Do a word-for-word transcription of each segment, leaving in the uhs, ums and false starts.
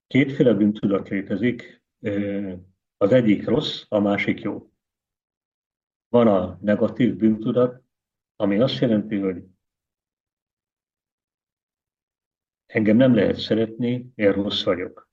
Kétféle bűntudat létezik, az egyik rossz, a másik jó. Van a negatív bűntudat, ami azt jelenti, hogy engem nem lehet szeretni, én rossz vagyok.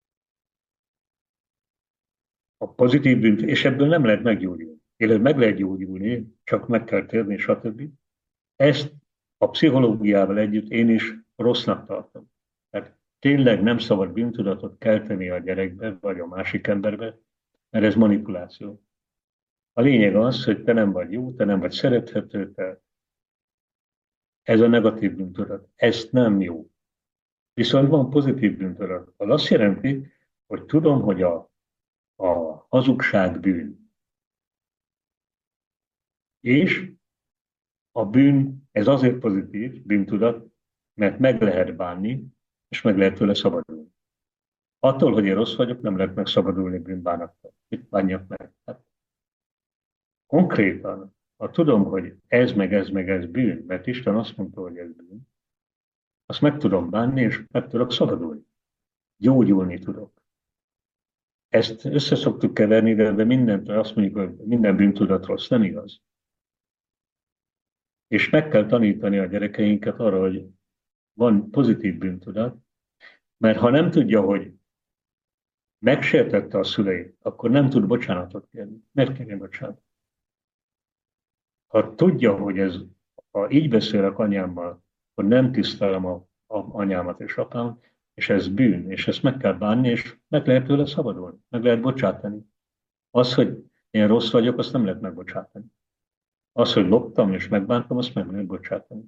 A pozitív bűntudat, és ebből nem lehet meggyógyulni. Illetve meg lehet gyógyulni, csak meg kell térni, stb. Ezt a pszichológiával együtt én is rossznak tartom. Tehát tényleg nem szabad bűntudatot kelteni a gyerekbe, vagy a másik emberbe, mert ez manipuláció. A lényeg az, hogy te nem vagy jó, te nem vagy szerethető, te ez a negatív bűntudat. Ez nem jó. Viszont van pozitív bűntudat. Az azt jelenti, hogy tudom, hogy a, a hazugság bűn. És a bűn, ez azért pozitív bűntudat, mert meg lehet bánni, és meg lehet tőle szabadulni. Attól, hogy én rossz vagyok, nem lehet megszabadulni bűnbánattól. Mit bánjak meg? Hát konkrétan, ha tudom, hogy ez meg ez meg ez bűn, mert Isten azt mondta, hogy ez bűn, azt meg tudom bánni, és meg tudok szabadulni. Gyógyulni tudok. Ezt össze szoktuk keverni, de, de mindent azt mondjuk, hogy minden bűntudat rossz, nem igaz. És meg kell tanítani a gyerekeinket arra, hogy van pozitív bűntudat, mert ha nem tudja, hogy megsértette a szüleit, akkor nem tud bocsánatot kérni. Miért kérni bocsánatot? Ha tudja, hogy ez, ha így beszélek anyámmal, akkor nem tisztelem a, a anyámat és apámat, és ez bűn, és ezt meg kell bánni, és meg lehet tőle szabadulni, meg lehet bocsátani. Az, hogy én rossz vagyok, azt nem lehet megbocsátani. Az, hogy loptam és megbántam, azt meg lehet bocsátani.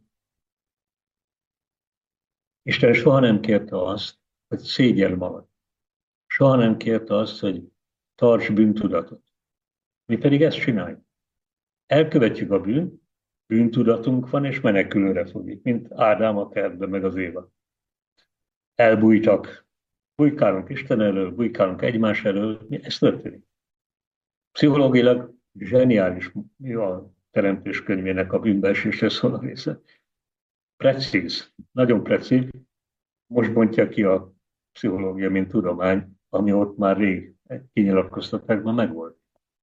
Isten soha nem kérte azt, hogy szégyelj magad. Soha nem kérte azt, hogy tarts bűntudatot. Mi pedig ezt csináljuk. Elkövetjük a bűnt, bűntudatunk van, és menekülőre fogjuk, mint Ádám a kertben, meg az Éva. Elbújtak. Bujkálunk Isten elől, bujkálunk egymás elől. Ez történik. Pszichológilag zseniális, mi a teremtés könyvének a bűnbeesésre szól a része. Precíz, nagyon precíz. Most bontja ki a pszichológia, mint tudomány, ami ott már rég kinyilatkoztatták, ma megvolt.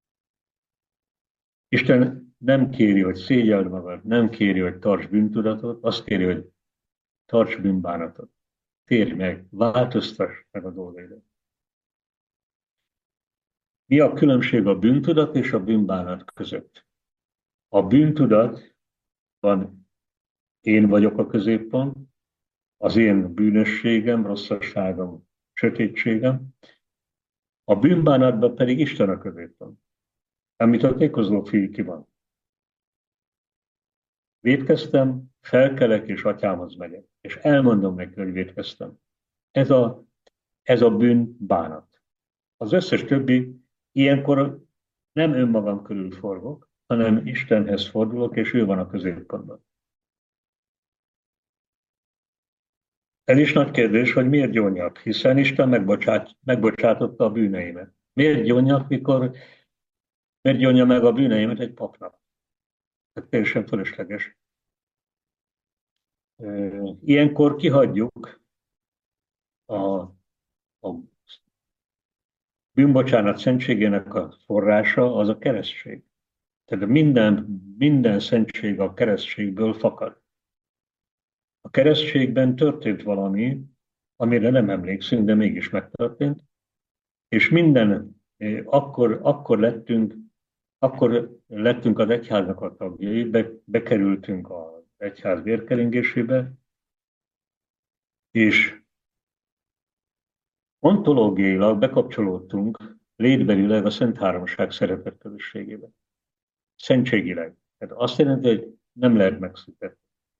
Isten nem kéri, hogy szégyeld magad, nem kéri, hogy tarts bűntudatot, azt kéri, hogy tarts bűnbánatot. Térj meg, változtass meg a dolgaidat. Mi a különbség a bűntudat és a bűnbánat között? A bűntudatban én vagyok a középpont, az én bűnösségem, rosszasságom, sötétségem, a bűnbánatban pedig Isten a középpont. Amit a tékozló fiú ki van. Vétkeztem, felkelek és atyámhoz megyek, és elmondom neki, hogy vétkeztem. Ez a, ez a bűn bánat. Az összes többi, ilyenkor nem önmagam körül forgok, hanem Istenhez fordulok, és ő van a középpontban. Ez is nagy kérdés, hogy miért gyónyak, hiszen Isten megbocsát, megbocsátotta a bűneimet. Miért gyónyak, mikor miért gyónja meg a bűneimet egy papnak? Ez teljesen fölösleges. Ilyenkor kihagyjuk a, a bűnbocsánat szentségének a forrása, az a keresztség. Tehát minden, minden szentség a keresztségből fakad. A keresztségben történt valami, amire nem emlékszünk, de mégis megtörtént, és minden, akkor, akkor lettünk, akkor lettünk az egyháznak a tagjai, be, bekerültünk az egyház vérkeringésébe, és ontológiailag bekapcsolódtunk létbelileg a Szent Háromság szeretet közösségébe. Szentségileg. Tehát azt jelenti, hogy nem lehet megszüntetni.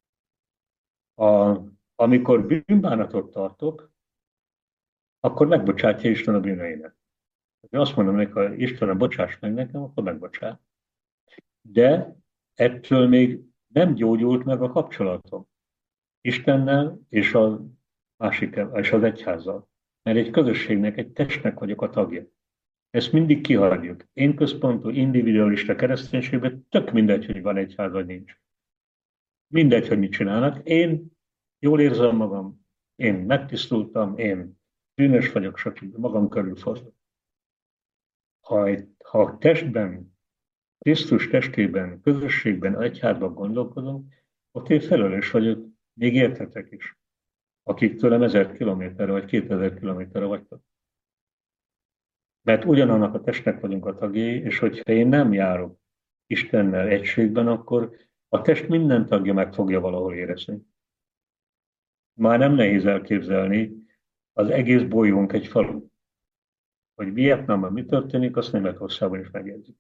A, amikor bűnbánatot tartok, akkor megbocsátja Isten a bűneimet. Azt mondom neki, ha Istenem, bocsáss meg nekem, akkor megbocsát. De ettől még nem gyógyult meg a kapcsolatom Istennel és a másik, és az egyházzal. Mert egy közösségnek, egy testnek vagyok a tagja. Ezt mindig kihagyjuk. Én központú, individualista kereszténységben tök mindegy, hogy van egyház, vagy nincs. Mindegy, hogy mit csinálnak. Én jól érzem magam, én megtisztultam, én bűnös vagyok, stb. Magam körül fordul. Ha, ha a testben, Krisztus testében, közösségben, egyházban gondolkodom, ott én felelős vagyok, még érthetek is, akik tőlem ezer kilométerre vagy kétezer kilométerre vagytok. Mert ugyanannak a testnek vagyunk a tagjai, és hogyha én nem járok Istennel egységben, akkor a test minden tagja meg fogja valahol érezni. Már nem nehéz elképzelni, az egész bolygónk egy falu. Hogy Vietnámban mi történik, azt Németországban is megjegyzik.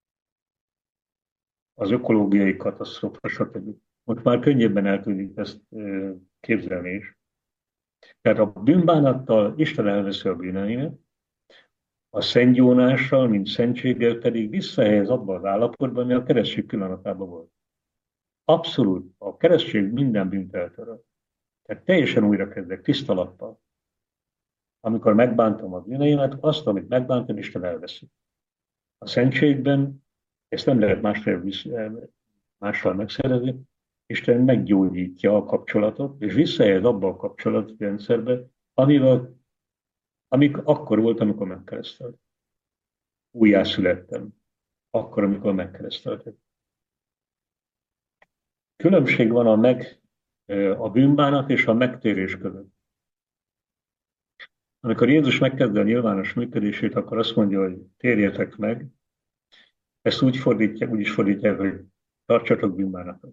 Az ökológiai katasztrófa, stb. Most már könnyebben el tudjuk ezt képzelni is. Tehát a bűnbánattal Isten elveszi a bűneimet, a szentgyónással, mint szentséggel pedig visszahelyez abban az állapotban, ami a keresztség pillanatában volt. Abszolút, a keresztség minden bűnt eltöröl. Tehát teljesen újra kezdek, tiszta lappal. Amikor megbántam a bűneimet, azt, amit megbántam, Isten elveszi. A szentségben ezt nem lehet mással, mással megszerezni, Isten meggyógyítja a kapcsolatot, és visszahelyez abba a kapcsolatrendszerbe, amivel, amik akkor volt, amikor megkeresztelt. Újjászülettem. Akkor, amikor megkereszteltek. Különbség van a, meg, a bűnbánat és a megtérés között. Amikor Jézus megkezdi a nyilvános működését, akkor azt mondja, hogy térjetek meg. Ezt úgy fordítják, úgy is fordítják, hogy tartsatok bűnbánatot.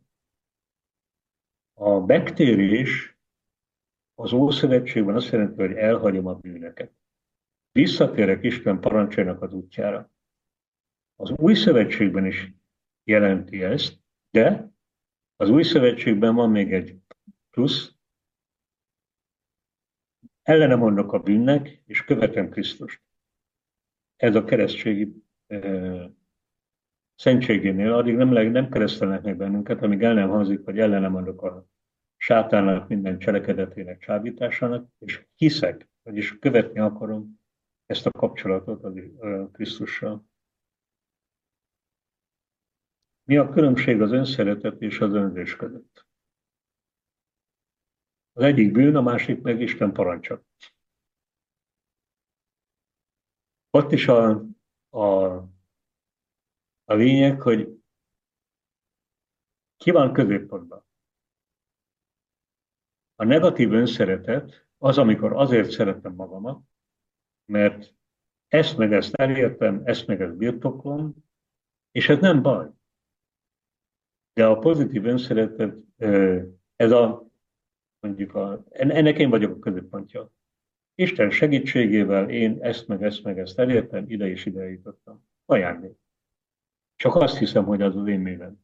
A megtérés az Ószövetségben azt jelenti, hogy elhagyom a bűnöket. Visszatérek Isten parancsainak az útjára. Az Új Szövetségben is jelenti ezt, de az Új Szövetségben van még egy plusz. Ellene mondok a bűnnek, és követem Krisztust. Ez a keresztségi e, szentségénél addig nem, nem keresztelnek meg bennünket, amíg el nem hangzik, hogy ellene mondok a sátának minden cselekedetének csábításának, és hiszek, vagyis követni akarom ezt a kapcsolatot a Krisztussal. Mi a különbség az önszeretet és az önzés között? Az egyik bűn, a másik meg Isten parancsa. Ott is a, a, a lényeg, hogy ki van középpontban. A negatív önszeretet az, amikor azért szeretem magamat, mert ezt meg ezt elértem, ezt meg ezt birtoklom, és ez nem baj. De a pozitív önszeretet, ez a, mondjuk a, ennek én vagyok a középpontja. Isten segítségével én ezt meg ezt meg ezt elértem, ide és ide jutottam. Ajándék. Csak azt hiszem, hogy az az én művem.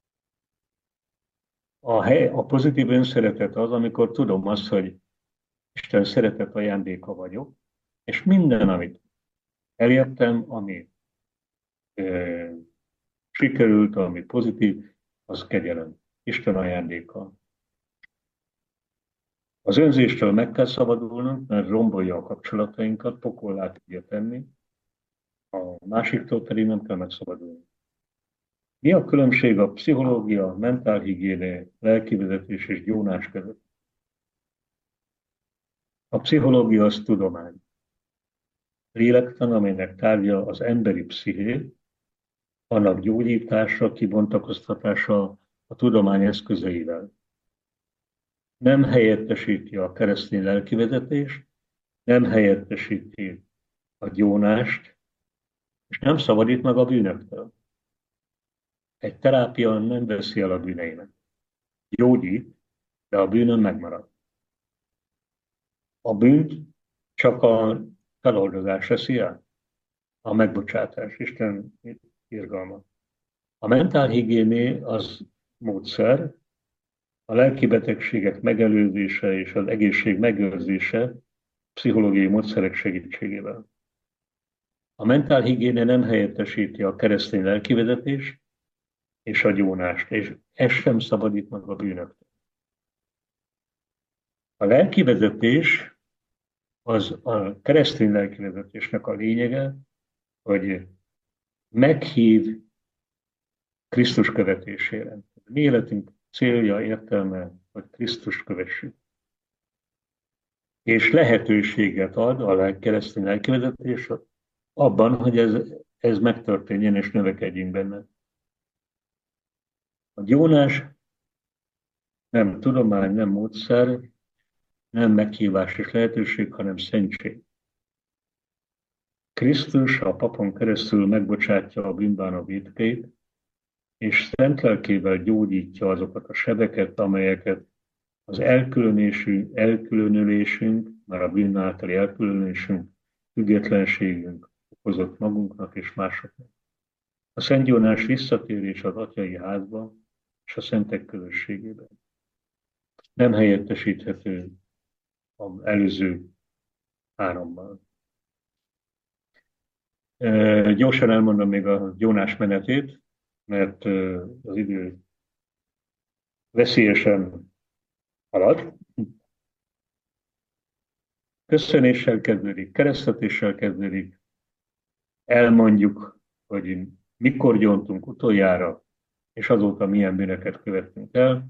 A, hely, a pozitív önszeretet az, amikor tudom azt, hogy Isten szeretet ajándéka vagyok, és minden, amit elértem, ami e, sikerült, ami pozitív, az kegyelem. Isten ajándéka. Az önzéstől meg kell szabadulnunk, mert rombolja a kapcsolatainkat, pokollá tudja tenni, a másiktól pedig nem kell megszabadulni. Mi a különbség a pszichológia, mentálhigiéne, lelkivezetés és gyónás között? A pszichológia az tudomány. Lélektan, amelynek tárgya az emberi psziché, annak gyógyítása, kibontakoztatása a tudomány eszközeivel. Nem helyettesíti a keresztény lelkivezetést, nem helyettesíti a gyónást, és nem szabadít meg a bűnöktől. Egy terápia nem veszi el a bűneimet. Gyógyít, de a bűnön megmarad. A bűnt csak a feloldozás veszi el, a megbocsátás, Isten irgalma. A mentálhigiéné az módszer, a lelki betegségek megelőzése és az egészség megőrzése pszichológiai módszerek segítségével. A mentálhigiéne nem helyettesíti a keresztény lelkivezetést és a gyónást, és ez sem szabadít meg a bűnöktől. A lelkivezetés az a keresztény lelkivezetésnek a lényege, hogy meghív Krisztus követésére. A mi életünk célja, értelme, hogy Krisztust kövessük. és lehetőséget ad a keresztény lelkivezetés abban, hogy ez, ez megtörténjen és növekedjünk benne. A gyónás nem tudomány, nem módszer, nem meghívás és lehetőség, hanem szentség. Krisztus a papon keresztül megbocsátja a bűnbánó vétkeit, és szent lelkével gyógyítja azokat a sebeket, amelyeket az elkülönülésünk, elkülönülésünk, már a bűn általi elkülönülésünk, függetlenségünk okozott magunknak és másoknak. A szentgyónás visszatérés az atyai házba és a szentek közösségében. Nem helyettesíthető az előző hárommal. E, gyorsan elmondom még a gyónás menetét, mert az idő veszélyesen halad. Köszönéssel kezdődik, keresztetéssel kezdődik, elmondjuk, hogy mikor gyóntunk utoljára, és azóta milyen bűnöket követtünk el.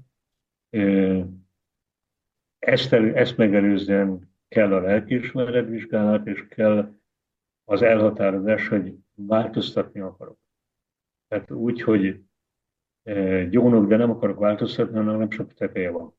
Ezt, ezt megelőzően kell a lelkiismeret vizsgálat, és kell az elhatározás, hogy változtatni akarok. Tehát úgy, hogy gyónok, de nem akarok változtatni, hanem nem sok teteje van.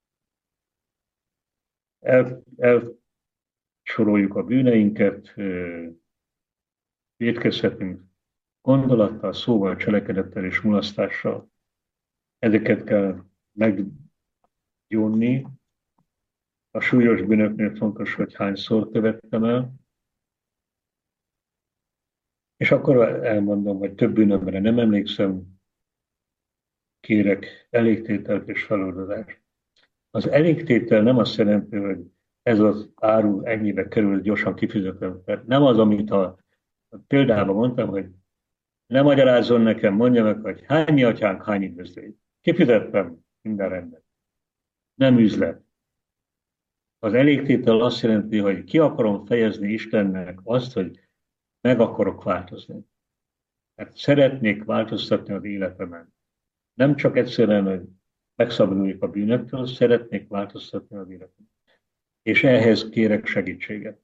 El, elsoroljuk a bűneinket, vétkezhetünk gondolattal, szóval, cselekedettel és mulasztással. Ezeket kell meggyónni. A súlyos bűnöknél fontos, hogy hányszor követtem el. És akkor elmondom, hogy több bűnömre nem emlékszem, kérek elégtételt és feloldozást. Az elégtétel nem azt jelenti, hogy ez az áru ennyibe kerül, gyorsan kifizetem. Nem az, amit a, a példában mondtam, hogy ne magyarázzon nekem, mondja meg, hogy hány mi atyánk, hány üdvözlégy. Kifizettem, minden rendben. Nem üzlet. Az elégtétel azt jelenti, hogy ki akarom fejezni Istennek azt, hogy meg akarok változni. Hát szeretnék változtatni az életemen. Nem csak egyszerűen, hogy megszabaduljak a bűnöktől, szeretnék változtatni az életemen. És ehhez kérek segítséget.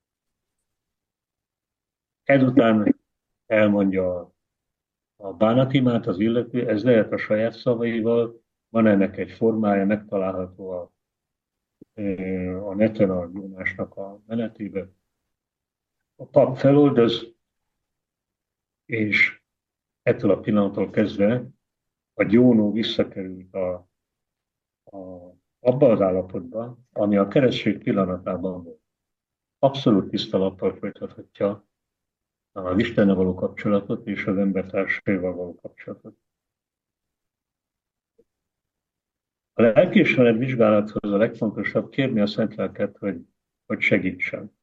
Ezután elmondja a, a bánatimát az illető, ez lehet a saját szavaival, van ennek egy formája, megtalálható a, a neten a gyónásnak a menetében. A pap feloldoz, és ettől a pillanattól kezdve a gyónó visszakerült a, a, abba az állapotba, ami a keresztség pillanatában volt. Abszolút tiszta lappal folytathatja az Istennel való kapcsolatot és az embertársaival való kapcsolatot. A lelkiismeret vizsgálathoz a legfontosabb kérni a Szent Lelket, hogy, hogy segítsen.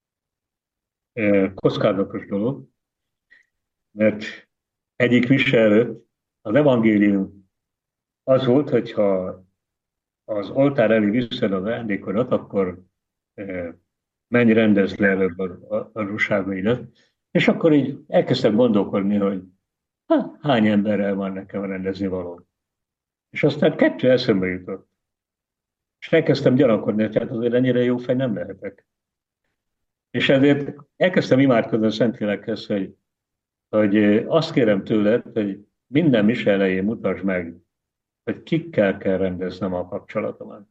Kockázatos dolog, mert egyik mise előtt az evangélium az volt, hogyha az oltár elé viszed az ajándékodat, akkor menj, rendezd le előbb a, a ruságaidat. És akkor így elkezdtem gondolkodni, hogy há, hány emberrel van nekem rendezni való. És aztán kettő eszembe jutott. És elkezdtem gyanakodni, hogy hát azért ennyire jó fej nem lehetek. És ezért elkezdtem imádkozni a Szentlélekhez, hogy, hogy azt kérem tőled, hogy minden mise elején mutasd meg, hogy kikkel kell rendeznem a kapcsolatomat.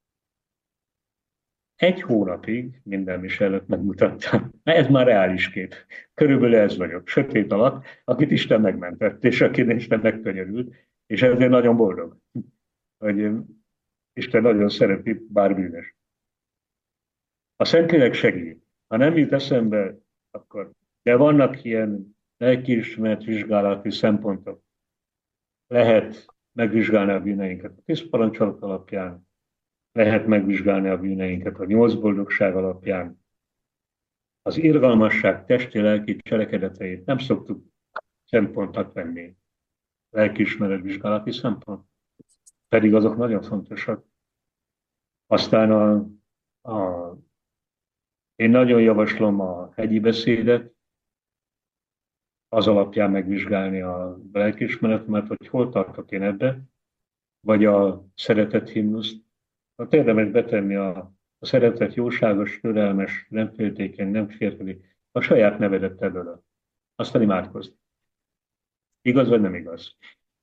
Egy hónapig minden mise előtt megmutattam. Ez már reális kép. Körülbelül ez vagyok. Sötét alatt, akit Isten megmentett, és akit Isten megkönyörült, és ezért nagyon boldog, hogy Isten nagyon szereti, bár bűnös. A Szentlélek segít. Ha nem jut eszembe, akkor... De vannak ilyen lelkiismeret vizsgálati szempontok. Lehet megvizsgálni a bűneinket a tíz parancsolat alapján, lehet megvizsgálni a bűneinket a nyolc boldogság alapján. Az irgalmasság testi-lelki cselekedeteit nem szoktuk szempontnak venni. Lelkiismeret vizsgálati szempont. Pedig azok nagyon fontosak. Aztán a, a, én nagyon javaslom a hegyi beszédet, az alapján megvizsgálni a lelkiismeretemet, hogy hol tartok én ebbe, vagy a szeretet himnuszt. Hát érdemes betenni a A szeretet jóságos, türelmes, nem féltékeny, nem félteli. A saját nevedet tedd oda. Aztán imádkozni. Igaz vagy nem igaz?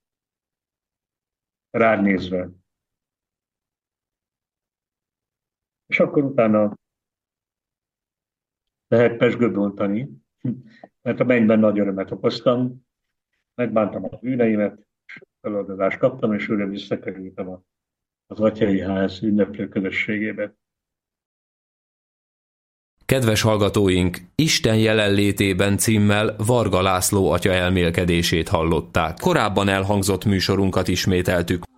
Rád nézve. És akkor utána lehet pezsgőt bontani, mert a mennyben nagy örömet okoztam, megbántam a bűneimet, feloldozást kaptam, és újra visszakerültem az atyai ház ünneplő közösségébe. Kedves hallgatóink, Isten jelenlétében címmel Varga László atya elmélkedését hallották. Korábban elhangzott műsorunkat ismételtük.